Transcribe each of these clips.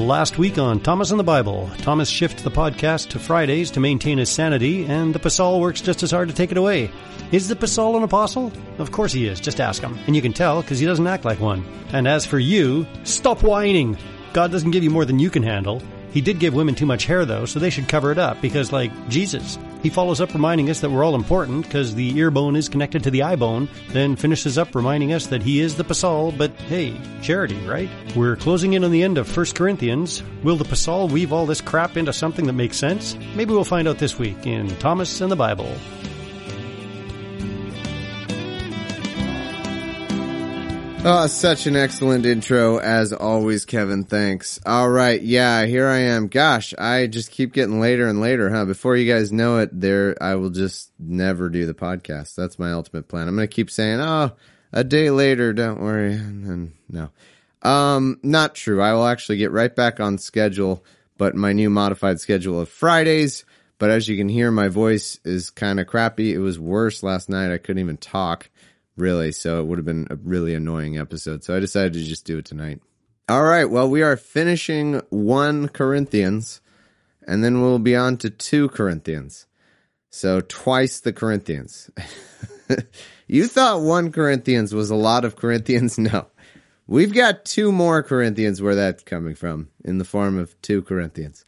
last week on Thomas and the Bible. Thomas shifts the podcast to Fridays to maintain his sanity, and the Pasal works just as hard to take it away. Is the Pasal an apostle? Of course he is. Just ask him. And you can tell because he doesn't act like one. And as for you, stop whining. God doesn't give you more than you can handle. He did give women too much hair, though, so they should cover it up because, like Jesus, he follows up reminding us that we're all important because the ear bone is connected to the eye bone, then finishes up reminding us that he is the Pasal, but hey, charity, right? We're closing in on the end of 1 Corinthians. Will the Pasal weave all this crap into something that makes sense? Maybe we'll find out this week in Thomas and the Bible. Oh, such an excellent intro, as always, Kevin. Thanks. All right, yeah, here I am. Gosh, I just keep getting later and later, huh? Before you guys know it, I will just never do the podcast. That's my ultimate plan. I'm going to keep saying, oh, a day later, don't worry. And no. Not true. I will actually get right back on schedule, but my new modified schedule of Fridays. But as you can hear, my voice is kind of crappy. It was worse last night. I couldn't even talk. Really, so it would have been a really annoying episode. So I decided to just do it tonight. All right, well, we are finishing 1 Corinthians, and then we'll be on to 2 Corinthians. So twice the Corinthians. You thought 1 Corinthians was a lot of Corinthians? No. We've got 2 more Corinthians where that's coming from, in the form of 2 Corinthians.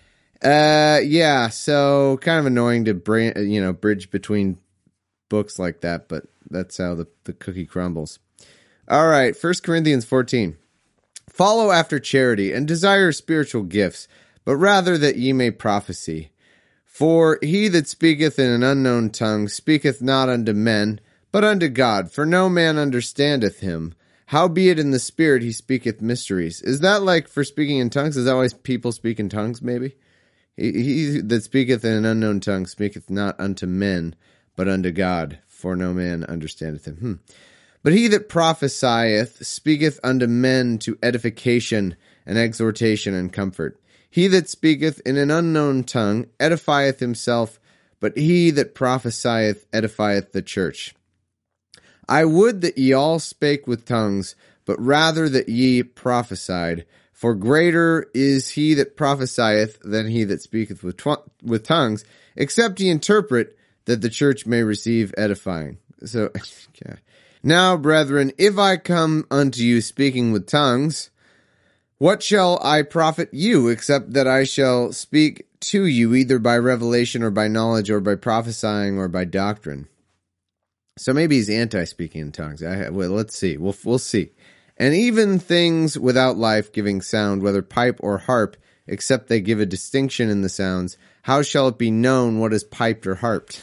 Yeah, so kind of annoying to bridge between books like that, but that's how the cookie crumbles. All right, 1 Corinthians 14. Follow after charity, and desire spiritual gifts, but rather that ye may prophesy. For he that speaketh in an unknown tongue speaketh not unto men, but unto God, for no man understandeth him. Howbeit in the Spirit he speaketh mysteries. Is that like for speaking in tongues? Is that why people speak in tongues, maybe? He that speaketh in an unknown tongue speaketh not unto men, but unto God, for no man understandeth him. But he that prophesieth speaketh unto men to edification and exhortation and comfort. He that speaketh in an unknown tongue edifieth himself, but he that prophesieth edifieth the church. I would that ye all spake with tongues, but rather that ye prophesied. For greater is he that prophesieth than he that speaketh with tongues, except ye interpret, that the church may receive edifying. So, okay. Now, brethren, if I come unto you speaking with tongues, what shall I profit you, except that I shall speak to you either by revelation or by knowledge or by prophesying or by doctrine? So maybe he's anti-speaking in tongues. Well, let's see. We'll see. And even things without life giving sound, whether pipe or harp, except they give a distinction in the sounds, how shall it be known what is piped or harped?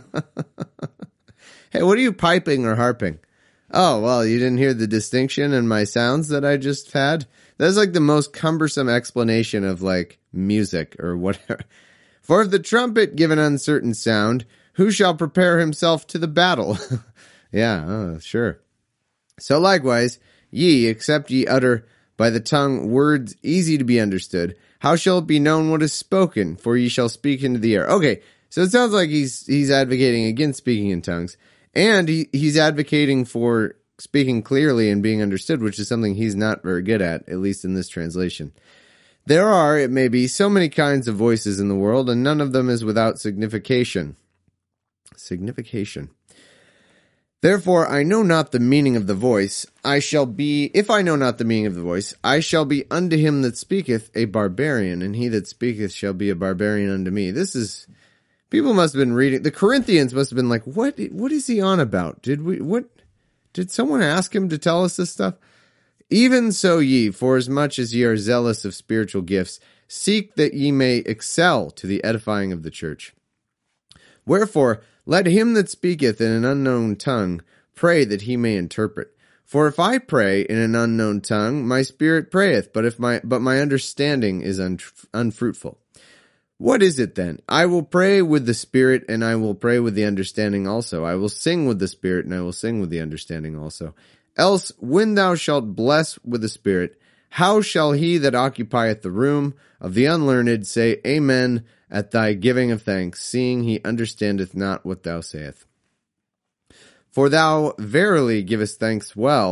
Hey, what are you piping or harping? Oh, well, you didn't hear the distinction in my sounds that I just had? That's like the most cumbersome explanation of, like, music or whatever. For if the trumpet give an uncertain sound, who shall prepare himself to the battle? Yeah, sure. So likewise, ye, except ye utter by the tongue words easy to be understood, how shall it be known what is spoken? For ye shall speak into the air. Okay, so it sounds like he's advocating against speaking in tongues. And he's advocating for speaking clearly and being understood, which is something he's not very good at least in this translation. There are, it may be, so many kinds of voices in the world, and none of them is without signification. Signification. Therefore, I know not the meaning of the voice. If I know not the meaning of the voice, I shall be unto him that speaketh a barbarian, and he that speaketh shall be a barbarian unto me. People must have been reading, the Corinthians must have been like, what is he on about? Did someone ask him to tell us this stuff? Even so ye, forasmuch as ye are zealous of spiritual gifts, seek that ye may excel to the edifying of the church. Wherefore, let him that speaketh in an unknown tongue pray that he may interpret. For if I pray in an unknown tongue, my spirit prayeth, but my understanding is unfruitful. What is it then? I will pray with the spirit, and I will pray with the understanding also. I will sing with the spirit, and I will sing with the understanding also. Else, when thou shalt bless with the spirit, how shall he that occupieth the room of the unlearned say Amen at thy giving of thanks, seeing he understandeth not what thou sayest? For thou verily givest thanks well,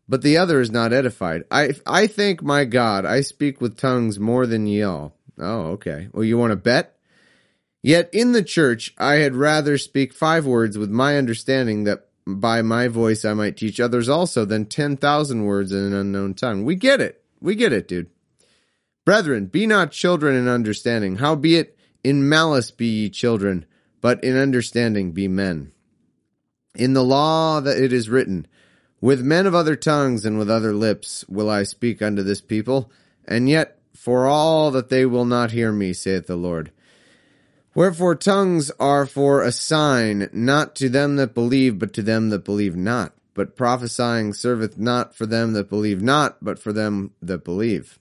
but the other is not edified. I thank my God, I speak with tongues more than ye all. Oh, okay. Well, you want to bet? Yet in the church I had rather speak 5 words with my understanding, that by my voice I might teach others also, than 10,000 words in an unknown tongue. We get it. We get it, dude. Brethren, be not children in understanding. Howbeit, in malice be ye children, but in understanding be men. In the law that it is written, with men of other tongues and with other lips will I speak unto this people, and yet for all that they will not hear me, saith the Lord. Wherefore tongues are for a sign, not to them that believe, but to them that believe not. But prophesying serveth not for them that believe not, but for them that believe.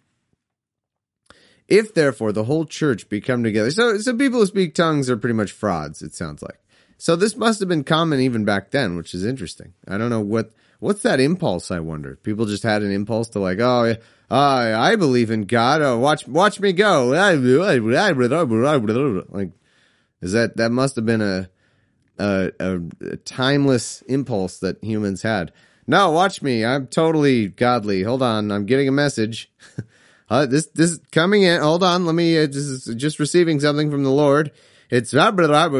If therefore the whole church be come together, so people who speak tongues are pretty much frauds, it sounds like. So this must have been common even back then, which is interesting. I don't know what's that impulse, I wonder. People just had an impulse to like, I believe in God. Oh, watch me go. Like, is that must have been a timeless impulse that humans had. No, watch me. I'm totally godly. Hold on. I'm getting a message. This is coming in. Hold on. Let me, this is just receiving something from the Lord. It's like,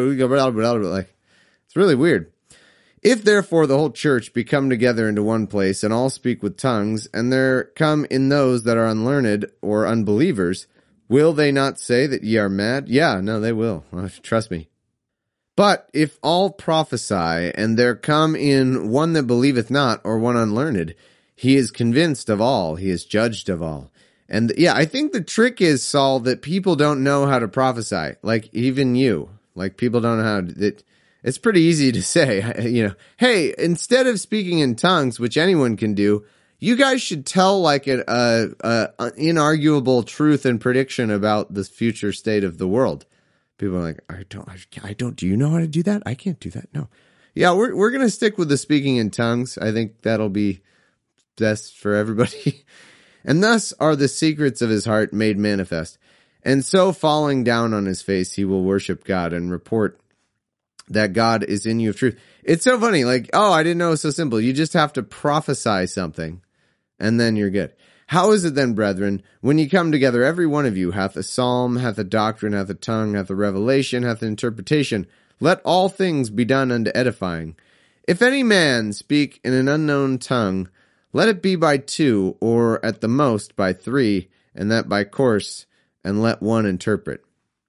it's really weird. If therefore the whole church be come together into one place, and all speak with tongues, and there come in those that are unlearned or unbelievers, will they not say that ye are mad? Yeah, no, they will. Trust me. But if all prophesy, and there come in one that believeth not, or one unlearned, he is convinced of all, he is judged of all. And yeah, I think the trick is, Saul, that people don't know how to prophesy. Like, even you. Like, people don't know how to... It's pretty easy to say, hey, instead of speaking in tongues, which anyone can do, you guys should tell like an inarguable truth and prediction about the future state of the world. People are like, I don't, do you know how to do that? I can't do that. No. Yeah, we're going to stick with the speaking in tongues. I think that'll be best for everybody. And thus are the secrets of his heart made manifest. And so falling down on his face, he will worship God and report that God is in you of truth. It's so funny. Like, I didn't know it was so simple. You just have to prophesy something and then you're good. How is it then, brethren, when ye come together, every one of you hath a psalm, hath a doctrine, hath a tongue, hath a revelation, hath an interpretation? Let all things be done unto edifying. If any man speak in an unknown tongue, let it be by 2, or at the most by 3, and that by course, and let one interpret.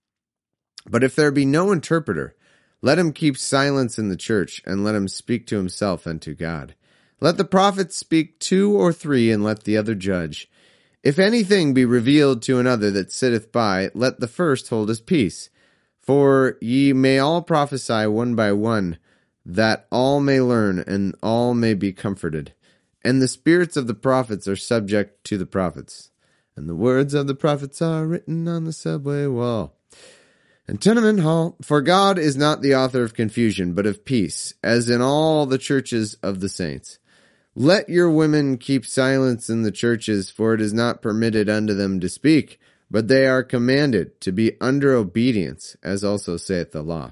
But if there be no interpreter, let him keep silence in the church, and let him speak to himself and to God. Let the prophets speak 2 or 3, and let the other judge. If anything be revealed to another that sitteth by, let the first hold his peace. For ye may all prophesy one by one, that all may learn, and all may be comforted. And the spirits of the prophets are subject to the prophets. And the words of the prophets are written on the subway wall and tenement hall. For God is not the author of confusion, but of peace, as in all the churches of the saints. Let your women keep silence in the churches, for it is not permitted unto them to speak, but they are commanded to be under obedience, as also saith the law.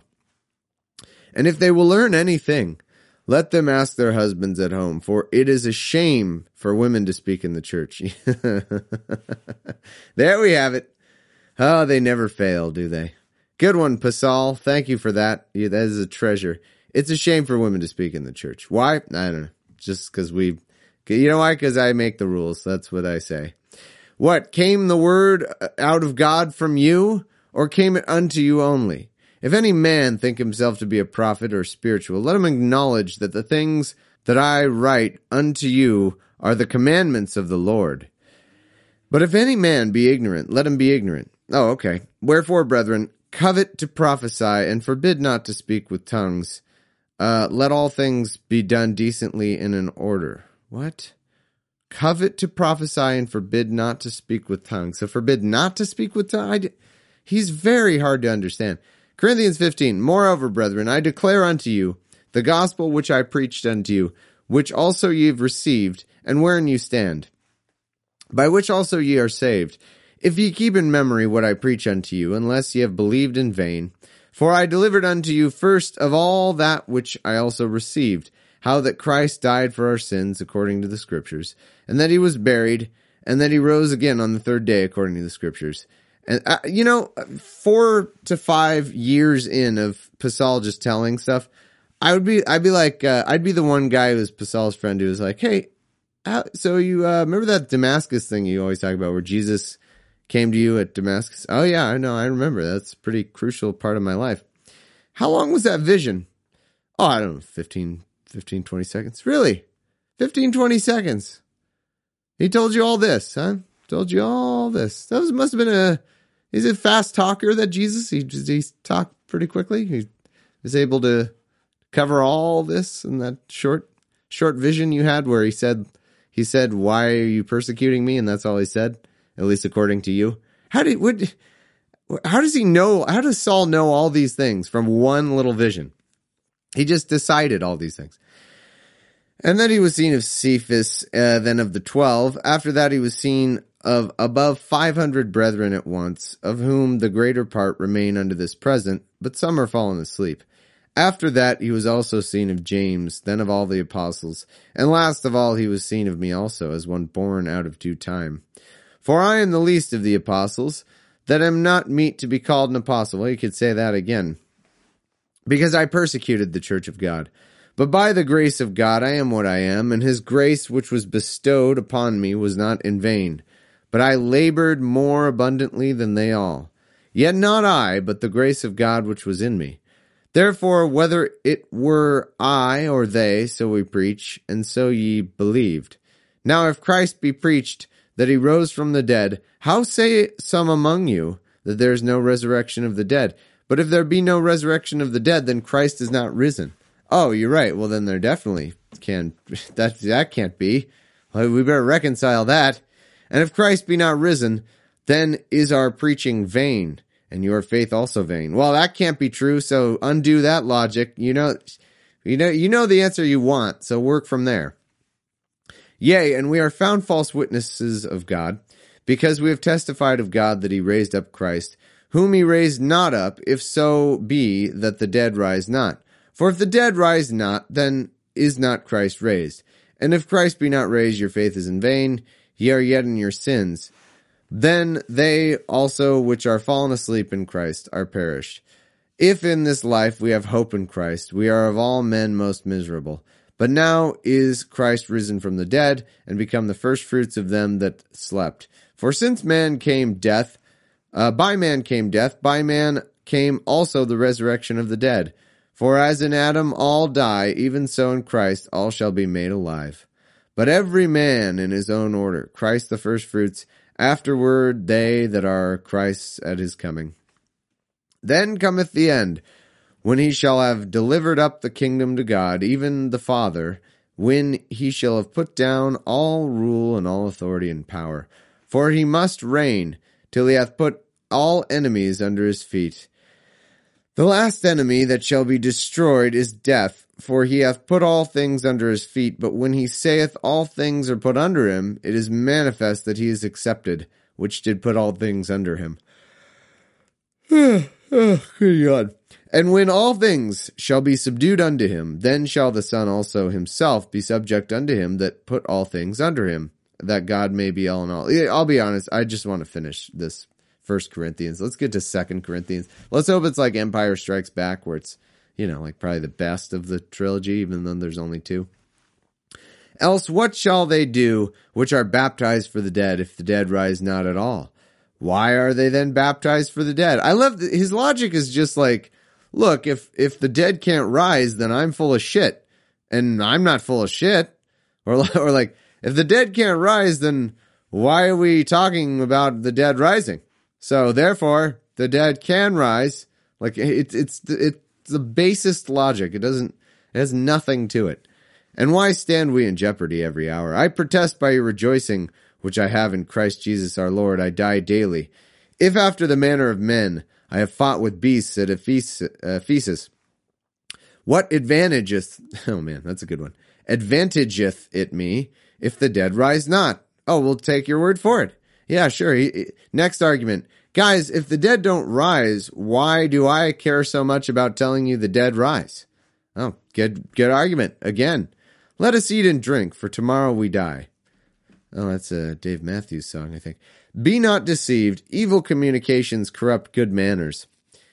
And if they will learn anything, let them ask their husbands at home, for it is a shame for women to speak in the church. There we have it. Oh, they never fail, do they? Good one, Pasal. Thank you for that. Yeah, that is a treasure. It's a shame for women to speak in the church. Why? I don't know. Just because you know why? Because I make the rules. That's what I say. What? Came the word out of God from you, or came it unto you only? If any man think himself to be a prophet or spiritual, let him acknowledge that the things that I write unto you are the commandments of the Lord. But if any man be ignorant, let him be ignorant. Oh, okay. Wherefore, brethren, covet to prophesy, and forbid not to speak with tongues. Let all things be done decently and in order. What? Covet to prophesy and forbid not to speak with tongues. So forbid not to speak with tongues? He's very hard to understand. Corinthians 15, Moreover, brethren, I declare unto you the gospel which I preached unto you, which also ye have received, and wherein you stand, by which also ye are saved, if ye keep in memory what I preach unto you, unless ye have believed in vain. For I delivered unto you first of all that which I also received, how that Christ died for our sins according to the Scriptures, and that he was buried, and that he rose again on the third day according to the Scriptures. And, 4 to 5 years in of Pasal just telling stuff, I'd be the one guy who was Pasal's friend who was like, hey, so you remember that Damascus thing you always talk about where Jesus came to you at Damascus? Oh yeah, I know, I remember. That's a pretty crucial part of my life. How long was that vision? Oh, I don't know, 15, 20 seconds. Really? 15, 20 seconds. He told you all this, huh? Told you all this. Must have been he's a fast talker, that Jesus. He talked pretty quickly. He was able to cover all this in that short vision you had where he said, why are you persecuting me? And that's all he said, at least according to you. How does he know? How does Saul know all these things from one little vision? He just decided all these things. And then he was seen of Cephas, then of the 12. After that, he was seen of above 500 brethren at once, of whom the greater part remain unto this present, but some are fallen asleep. After that, he was also seen of James, then of all the apostles. And last of all, he was seen of me also, as one born out of due time. For I am the least of the apostles, that am not meet to be called an apostle. Well, you could say that again. Because I persecuted the church of God. But by the grace of God I am what I am, and his grace which was bestowed upon me was not in vain. But I labored more abundantly than they all. Yet not I, but the grace of God which was in me. Therefore, whether it were I or they, so we preach, and so ye believed. Now if Christ be preached that he rose from the dead, how say some among you that there is no resurrection of the dead? But if there be no resurrection of the dead, then Christ is not risen. Oh, you're right. Well, then there definitely can. That can't be. Well, we better reconcile that. And if Christ be not risen, then is our preaching vain, and your faith also vain. Well, that can't be true. So undo that logic. You know the answer you want. So work from there. Yea, and we are found false witnesses of God, because we have testified of God that he raised up Christ, whom he raised not up, if so be that the dead rise not. For if the dead rise not, then is not Christ raised. And if Christ be not raised, your faith is in vain, ye are yet in your sins. Then they also which are fallen asleep in Christ are perished. If in this life we have hope in Christ, we are of all men most miserable. But now is Christ risen from the dead, and become the firstfruits of them that slept. For since man came death, by man came death, by man came also the resurrection of the dead. For as in Adam all die, even so in Christ all shall be made alive. But every man in his own order, Christ the firstfruits, afterward they that are Christ's at his coming. Then cometh the end, when he shall have delivered up the kingdom to God, even the Father, when he shall have put down all rule and all authority and power. For he must reign till he hath put all enemies under his feet. The last enemy that shall be destroyed is death, for he hath put all things under his feet. But when he saith all things are put under him, it is manifest that he is accepted, which did put all things under him. Good God. And when all things shall be subdued unto him, then shall the Son also himself be subject unto him that put all things under him, that God may be all in all. I'll be honest, I just want to finish this 1 Corinthians. Let's get to 2 Corinthians. Let's hope it's like Empire Strikes Back, where it's, like probably the best of the trilogy, even though there's only 2. Else what shall they do which are baptized for the dead, if the dead rise not at all? Why are they then baptized for the dead? I love his logic is just like, look, if the dead can't rise, then I'm full of shit, and I'm not full of shit. Or like, if the dead can't rise, then why are we talking about the dead rising? So therefore, the dead can rise. Like it's the basest logic. It has nothing to it. And why stand we in jeopardy every hour? I protest by your rejoicing, which I have in Christ Jesus our Lord, I die daily. If after the manner of men I have fought with beasts at Ephesus, what advantageth? Oh man, that's a good one. Advantageth it me if the dead rise not? Oh, we'll take your word for it. Yeah, sure. Next argument. Guys, if the dead don't rise, why do I care so much about telling you the dead rise? Oh, good argument. Again, Let us eat and drink, for tomorrow we die. Oh, that's a Dave Matthews song, I think. Be not deceived. Evil communications corrupt good manners.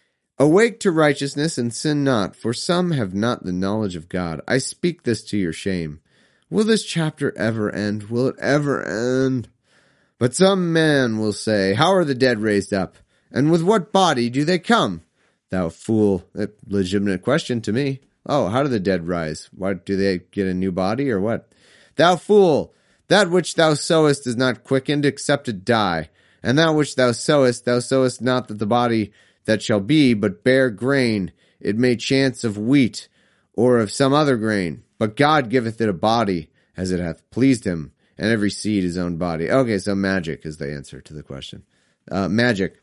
Awake to righteousness and sin not, for some have not the knowledge of God. I speak this to your shame. Will this chapter ever end? Will it ever end? But some man will say, how are the dead raised up? And with what body do they come? Thou fool. A legitimate question to me. Oh, how do the dead rise? What, do they get a new body or what? Thou fool. That which thou sowest is not quickened, except it die. And that which thou sowest not that the body that shall be, but bare grain. It may chance of wheat, or of some other grain. But God giveth it a body, as it hath pleased him, and every seed his own body. Okay, so magic is the answer to the question. Magic.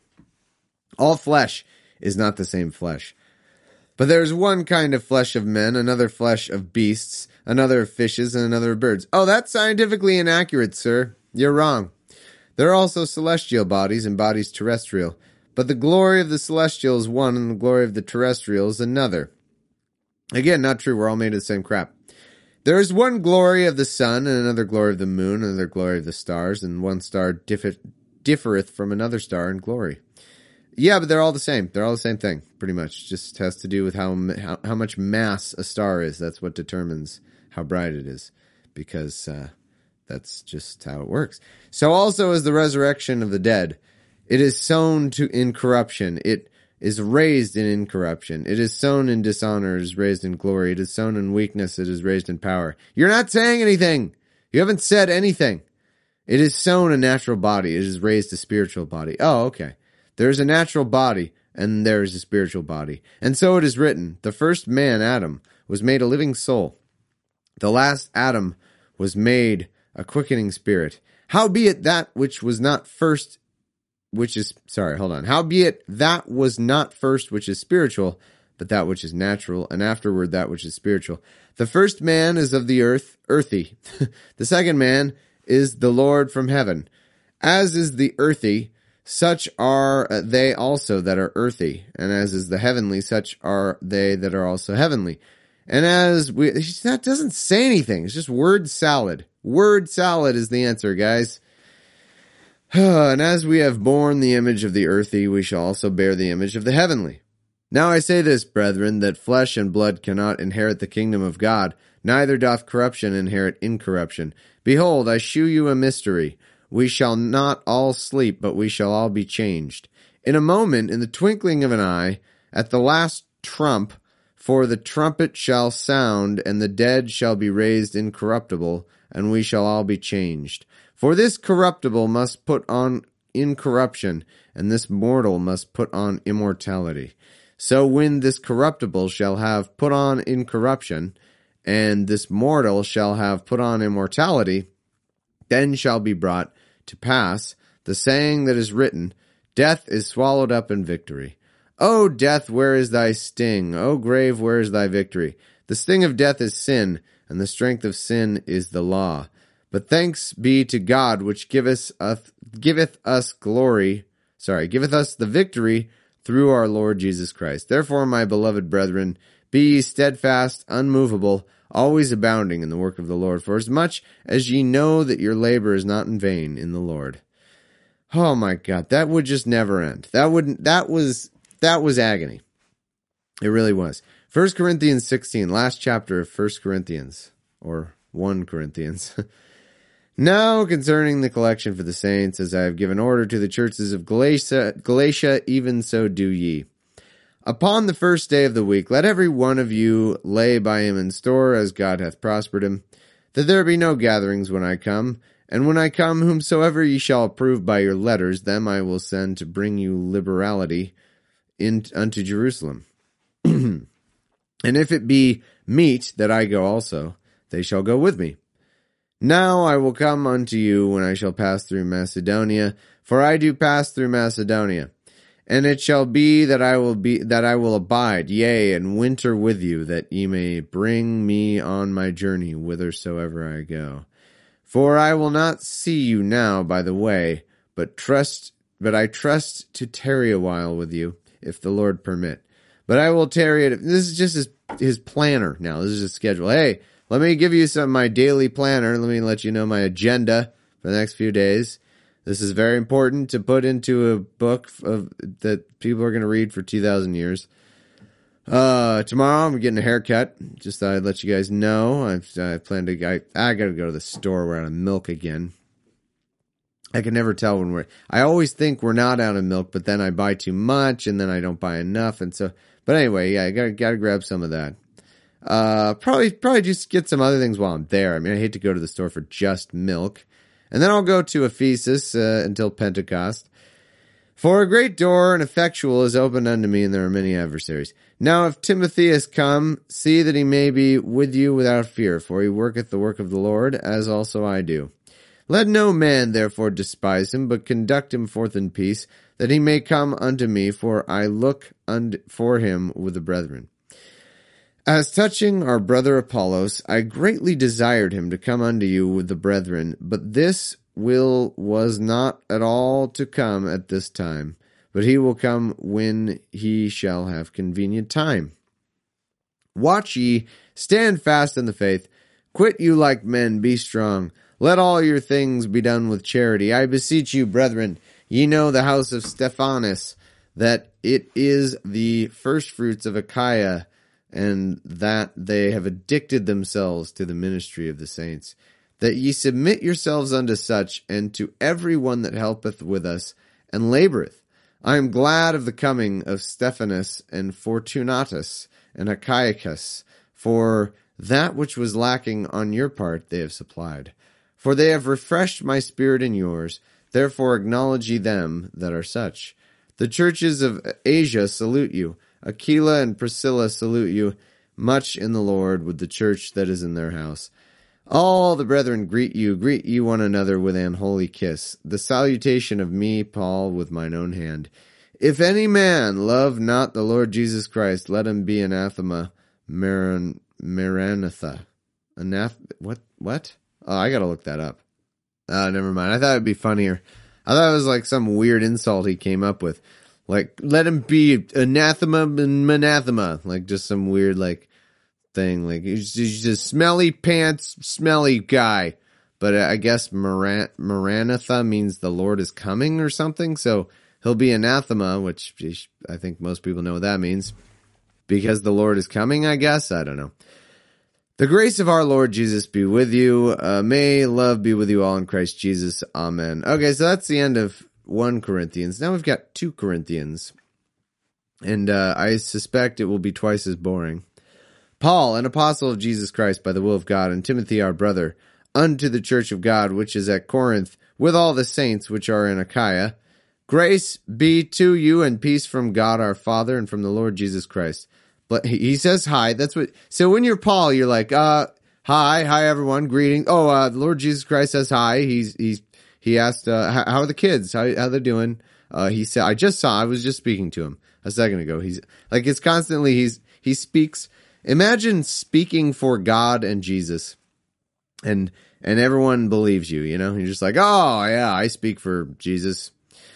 All flesh is not the same flesh. But there is one kind of flesh of men, another flesh of beasts, another of fishes, and another of birds. Oh, that's scientifically inaccurate, sir. You're wrong. There are also celestial bodies and bodies terrestrial. But the glory of the celestial is one, and the glory of the terrestrial is another. Again, not true. We're all made of the same crap. There is one glory of the sun, and another glory of the moon, and another glory of the stars, and one star differeth from another star in glory. Yeah, but they're all the same. They're all the same thing, pretty much. Just has to do with how much mass a star is. That's what determines how bright it is, because that's just how it works. So also is the resurrection of the dead. It is sown in corruption. It is raised in incorruption. It is sown in dishonor. It is raised in glory. It is sown in weakness. It is raised in power. You're not saying anything. You haven't said anything. It is sown a natural body. It is raised a spiritual body. Oh, okay. There is a natural body, and there is a spiritual body. And so it is written, the first man, Adam, was made a living soul. The last Adam was made a quickening spirit. Howbeit that which was not first, Howbeit that was not first which is spiritual, but that which is natural, and afterward that which is spiritual. The first man is of the earth, earthy. The second man is the Lord from heaven. As is the earthy, such are they also that are earthy, and as is the heavenly, such are they that are also heavenly. And that doesn't say anything. It's just word salad. Word salad is the answer, guys. And as we have borne the image of the earthy, we shall also bear the image of the heavenly. Now I say this, brethren, that flesh and blood cannot inherit the kingdom of God, neither doth corruption inherit incorruption. Behold, I shew you a mystery. We shall not all sleep, but we shall all be changed. In a moment, in the twinkling of an eye, at the last trump, for the trumpet shall sound, and the dead shall be raised incorruptible, and we shall all be changed. For this corruptible must put on incorruption, and this mortal must put on immortality. So when this corruptible shall have put on incorruption, and this mortal shall have put on immortality, then shall be brought to pass the saying that is written, Death is swallowed up in victory. O death, where is thy sting? O grave, where is thy victory? The sting of death is sin, and the strength of sin is the law. But thanks be to God, which giveth us the victory through our Lord Jesus Christ. Therefore, my beloved brethren, be ye steadfast, unmovable, always abounding in the work of the Lord, for as much as ye know that your labor is not in vain in the Lord. Oh my God, that would just never end. That was agony. It really was. 1 Corinthians 16, last chapter of 1 Corinthians, or 1 Corinthians. Now concerning the collection for the saints, as I have given order to the churches of Galatia, even so do ye. Upon the first day of the week, let every one of you lay by him in store, as God hath prospered him, that there be no gatherings when I come. And when I come, whomsoever ye shall approve by your letters, them I will send to bring you liberality unto Jerusalem. And if it be meet that I go also, they shall go with me. Now I will come unto you when I shall pass through Macedonia, for I do pass through Macedonia. And it shall be that I will abide, yea, and winter with you, that ye may bring me on my journey whithersoever I go. For I will not see you now by the way, but I trust to tarry a while with you, if the Lord permit. But I will tarry. This is just his planner now. This is his schedule. Hey, let me give you my daily planner. Let me let you know my agenda for the next few days. This is very important to put into a book that people are going to read for 2,000 years. Tomorrow I'm getting a haircut. Just thought I'd let you guys know. I plan to. I got to go to the store. We're out of milk again. I can never tell when I always think we're not out of milk, but then I buy too much and then I don't buy enough. And so, but anyway, yeah, I gotta grab some of that. Probably just get some other things while I'm there. I mean, I hate to go to the store for just milk. And then I'll go to Ephesus, until Pentecost. For a great door and effectual is opened unto me, and there are many adversaries. Now if Timothy is come, see that he may be with you without fear, for he worketh the work of the Lord, as also I do. Let no man therefore despise him, but conduct him forth in peace, that he may come unto me, for I look for him with the brethren. As touching our brother Apollos, I greatly desired him to come unto you with the brethren, but this will was not at all to come at this time, but he will come when he shall have convenient time. Watch ye, stand fast in the faith, quit you like men, be strong. Let all your things be done with charity. I beseech you, brethren, ye know the house of Stephanas, that it is the firstfruits of Achaia, and that they have addicted themselves to the ministry of the saints. That ye submit yourselves unto such, and to every one that helpeth with us, and laboureth. I am glad of the coming of Stephanas, and Fortunatus, and Achaicus, for that which was lacking on your part they have supplied. For they have refreshed my spirit and yours, therefore acknowledge ye them that are such. The churches of Asia salute you. Aquila and Priscilla salute you much in the Lord with the church that is in their house. All the brethren greet ye one another with an holy kiss. The salutation of me, Paul, with mine own hand. If any man love not the Lord Jesus Christ, let him be anathema, Maranatha. What? Oh, I gotta look that up. Never mind. I thought it'd be funnier. I thought it was like some weird insult he came up with. Like, let him be anathema and manathema. Like, just some weird, like, thing. Like, he's just smelly pants, smelly guy. But I guess Maranatha means the Lord is coming or something. So he'll be anathema, which I think most people know what that means. Because the Lord is coming, I guess. I don't know. The grace of our Lord Jesus be with you. May love be with you all in Christ Jesus. Amen. Okay, so that's the end of 1 Corinthians. Now we've got 2 Corinthians. And I suspect it will be twice as boring. Paul, an apostle of Jesus Christ by the will of God, and Timothy our brother, unto the church of God which is at Corinth, with all the saints which are in Achaia. Grace be to you and peace from God our Father and from the Lord Jesus Christ. But he says hi. That's what. So when you're Paul, you're like, hi everyone, greeting. Oh, the Lord Jesus Christ says hi. He asked, how are the kids? How they doing? He said, I was just speaking to him a second ago. He's like, it's constantly, he speaks. Imagine speaking for God and Jesus, and everyone believes you. You know, you're just like, oh yeah, I speak for Jesus.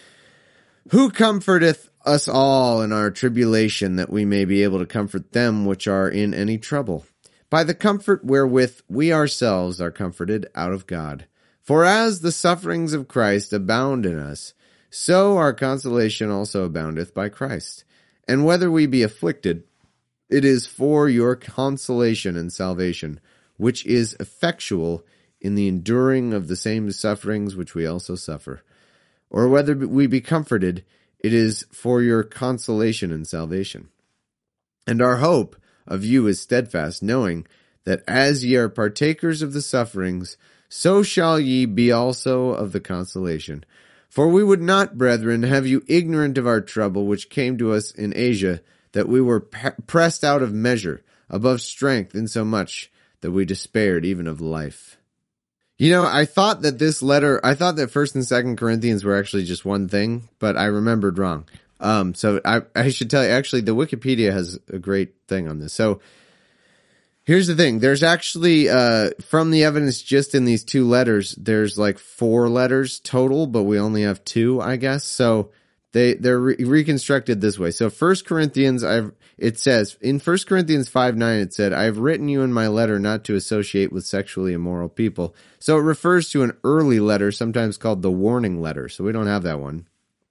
Who comforteth us all in our tribulation, that we may be able to comfort them which are in any trouble, by the comfort wherewith we ourselves are comforted out of God. For as the sufferings of Christ abound in us, so our consolation also aboundeth by Christ. And whether we be afflicted, it is for your consolation and salvation, which is effectual in the enduring of the same sufferings which we also suffer. Or whether we be comforted, it is for your consolation and salvation. And our hope of you is steadfast, knowing that as ye are partakers of the sufferings, so shall ye be also of the consolation. For we would not, brethren, have you ignorant of our trouble which came to us in Asia, that we were pressed out of measure, above strength, insomuch that we despaired even of life. You know, I thought that 1st and 2nd Corinthians were actually just one thing, but I remembered wrong. So I should tell you, actually, the Wikipedia has a great thing on this. So here's the thing. There's actually, from the evidence just in these 2 letters, there's like 4 letters total, but we only have 2, I guess. So they're reconstructed this way. So 1 Corinthians, it says, in 1 Corinthians 5:9, it said, I have written you in my letter not to associate with sexually immoral people. So it refers to an early letter, sometimes called the warning letter. So we don't have that one.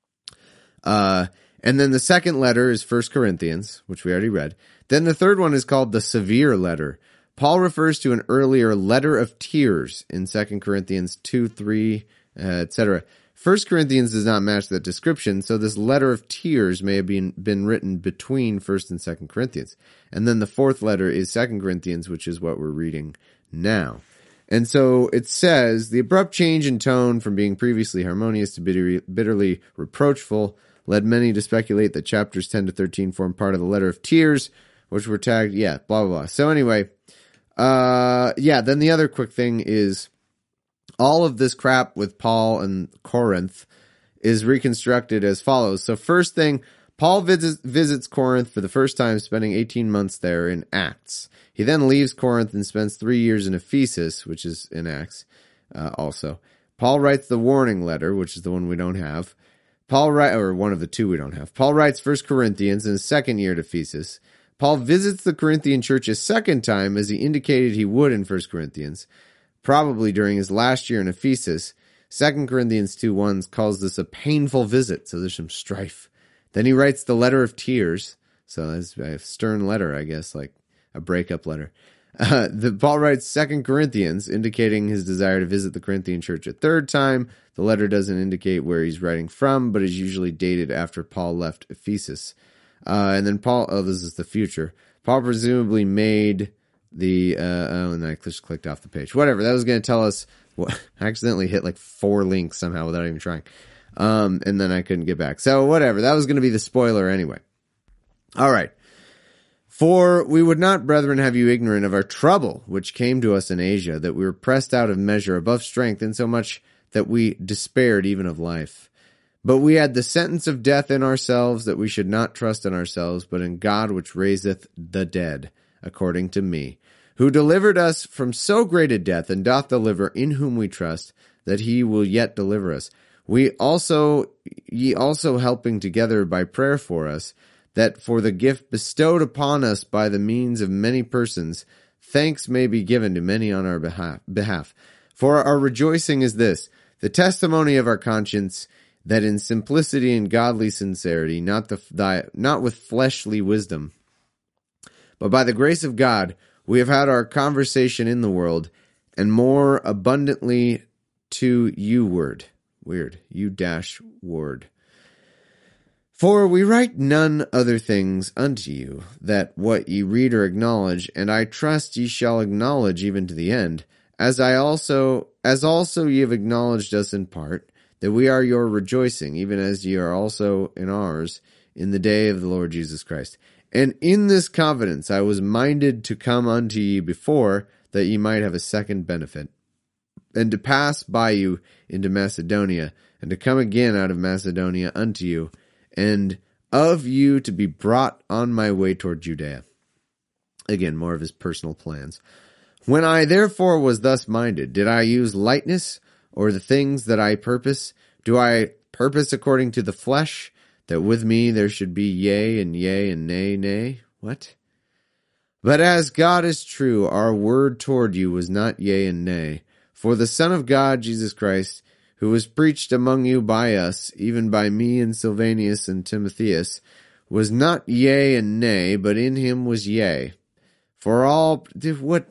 And then the second letter is 1 Corinthians, which we already read. Then the third one is called the severe letter. Paul refers to an earlier letter of tears in 2 Corinthians 2, 3, etc. 1 Corinthians does not match that description, so this letter of tears may have been written between 1 and 2 Corinthians. And then the fourth letter is 2 Corinthians, which is what we're reading now. And so it says, the abrupt change in tone from being previously harmonious to bitterly reproachful led many to speculate that chapters 10 to 13 form part of the letter of tears, which were tagged, blah, blah, blah. So anyway, then the other quick thing is all of this crap with Paul and Corinth is reconstructed as follows. So first thing, Paul visits Corinth for the first time, spending 18 months there in Acts. He then leaves Corinth and spends 3 years in Ephesus, which is in Acts also. Paul writes the warning letter, which is the one we don't have. One of the two we don't have. Paul writes 1 Corinthians in his second year at Ephesus. Paul visits the Corinthian church a second time, as he indicated he would in 1 Corinthians, probably during his last year in Ephesus. 2 Corinthians 2:1 calls this a painful visit, so there's some strife. Then he writes the letter of tears, so that's a stern letter, I guess, like a breakup letter. Paul writes 2 Corinthians, indicating his desire to visit the Corinthian church a third time. The letter doesn't indicate where he's writing from, but is usually dated after Paul left Ephesus. And then this is the future. Paul presumably made and I just clicked off the page. Whatever, that was going to tell us I accidentally hit like 4 links somehow without even trying. And then I couldn't get back. So whatever, that was going to be the spoiler anyway. All right. For we would not, brethren, have you ignorant of our trouble, which came to us in Asia, that we were pressed out of measure above strength, insomuch that we despaired even of life. But we had the sentence of death in ourselves, that we should not trust in ourselves, but in God which raiseth the dead, according to me, who delivered us from so great a death, and doth deliver, in whom we trust, that he will yet deliver us. Ye also helping together by prayer for us, that for the gift bestowed upon us by the means of many persons, thanks may be given to many on our behalf. For our rejoicing is this, the testimony of our conscience, that in simplicity and godly sincerity, not with fleshly wisdom, but by the grace of God, we have had our conversation in the world, and more abundantly to you word. For we write none other things unto you, that what ye read or acknowledge, and I trust ye shall acknowledge even to the end, as also ye have acknowledged us in part, that we are your rejoicing, even as ye are also in ours, in the day of the Lord Jesus Christ. And in this confidence I was minded to come unto ye before, that ye might have a second benefit, and to pass by you into Macedonia, and to come again out of Macedonia unto you, and of you to be brought on my way toward Judea. Again, more of his personal plans. When I therefore was thus minded, did I use lightness, or the things that I purpose? Do I purpose according to the flesh, that with me there should be yea, and nay, nay? What? But as God is true, our word toward you was not yea and nay. For the Son of God, Jesus Christ, who was preached among you by us, even by me and Silvanus and Timotheus, was not yea and nay, but in him was yea. For all, what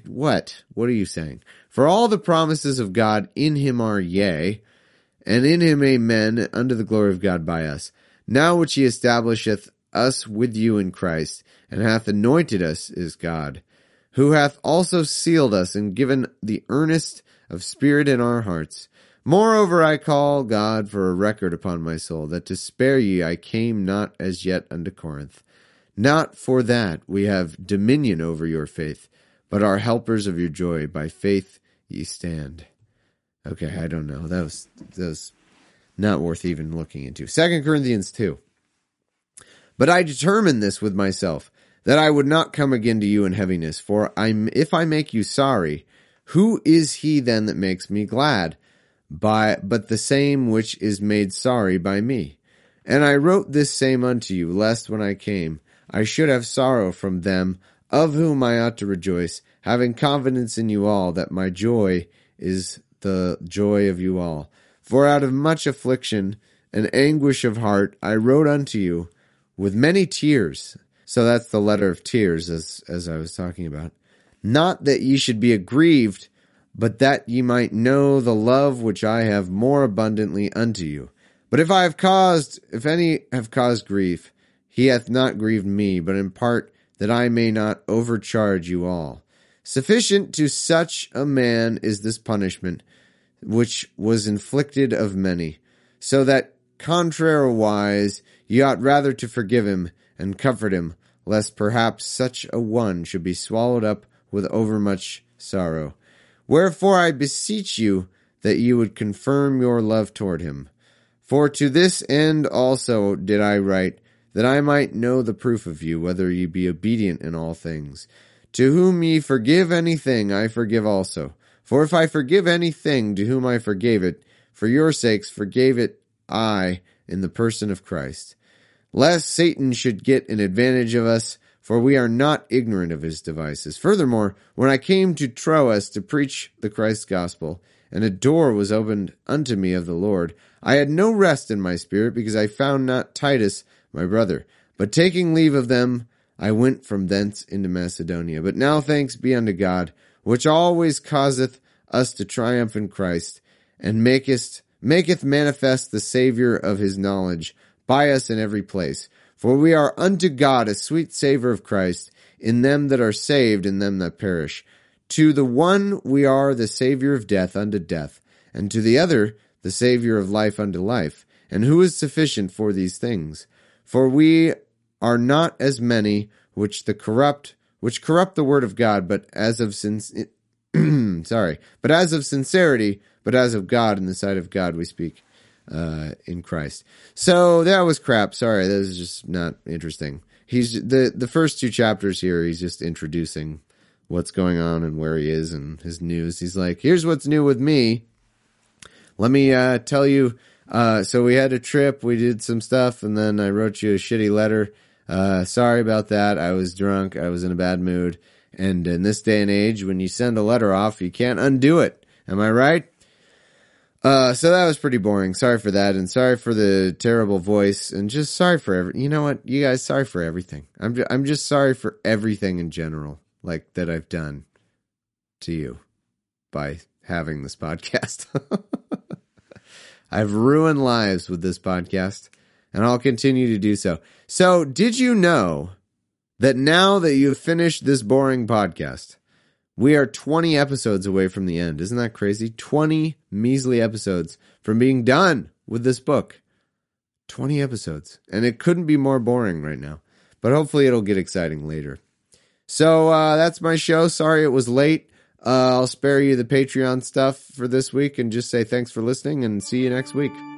are you saying? For all the promises of God in him are yea, and in him amen, unto the glory of God by us. Now which he establisheth us with you in Christ, and hath anointed us, is God, who hath also sealed us and given the earnest of spirit in our hearts. Moreover, I call God for a record upon my soul, that to spare ye I came not as yet unto Corinth. Not for that we have dominion over your faith, but are helpers of your joy. By faith ye stand. Okay, I don't know. That was not worth even looking into. 2 Corinthians 2. But I determined this with myself, that I would not come again to you in heaviness. For if I make you sorry, who is he then that makes me glad? But the same which is made sorry by me. And I wrote this same unto you, lest when I came, I should have sorrow from them, of whom I ought to rejoice, having confidence in you all, that my joy is the joy of you all. For out of much affliction and anguish of heart I wrote unto you with many tears. So that's the letter of tears, as I was talking about. Not that ye should be aggrieved, but that ye might know the love which I have more abundantly unto you. But if any have caused grief, he hath not grieved me, but in part that I may not overcharge you all. Sufficient to such a man is this punishment, which was inflicted of many, so that contrariwise ye ought rather to forgive him and comfort him, lest perhaps such a one should be swallowed up with overmuch sorrow. Wherefore I beseech you that ye would confirm your love toward him. For to this end also did I write, that I might know the proof of you, whether ye be obedient in all things. To whom ye forgive anything, I forgive also. For if I forgive anything to whom I forgave it, for your sakes forgave it I in the person of Christ. Lest Satan should get an advantage of us, for we are not ignorant of his devices. Furthermore, when I came to Troas to preach the Christ gospel, and a door was opened unto me of the Lord, I had no rest in my spirit, because I found not Titus my brother. But taking leave of them, I went from thence into Macedonia. But now thanks be unto God, which always causeth us to triumph in Christ, and maketh manifest the Saviour of his knowledge by us in every place. For we are unto God a sweet savour of Christ in them that are saved and them that perish. To the one we are the Saviour of death unto death, and to the other the Saviour of life unto life. And who is sufficient for these things? For we are not as many which corrupt the word of God, but as of sincerity, but as of God, in the sight of God we speak in Christ. So that was crap. Sorry, that was just not interesting. He's the first two chapters here. He's just introducing what's going on and where he is and his news. He's like, here's what's new with me. Let me tell you. So we had a trip, we did some stuff, and then I wrote you a shitty letter. Sorry about that. I was drunk. I was in a bad mood. And in this day and age, when you send a letter off, you can't undo it. Am I right? So that was pretty boring. Sorry for that, and sorry for the terrible voice, and just sorry for you know what, you guys, sorry for everything. I'm just sorry for everything in general, like, that I've done to you by having this podcast. I've ruined lives with this podcast, and I'll continue to do so. So, did you know that now that you've finished this boring podcast, we are 20 episodes away from the end? Isn't that crazy? 20 measly episodes from being done with this book. 20 episodes. And it couldn't be more boring right now. But hopefully it'll get exciting later. So that's my show. Sorry it was late. I'll spare you the Patreon stuff for this week and just say thanks for listening and see you next week.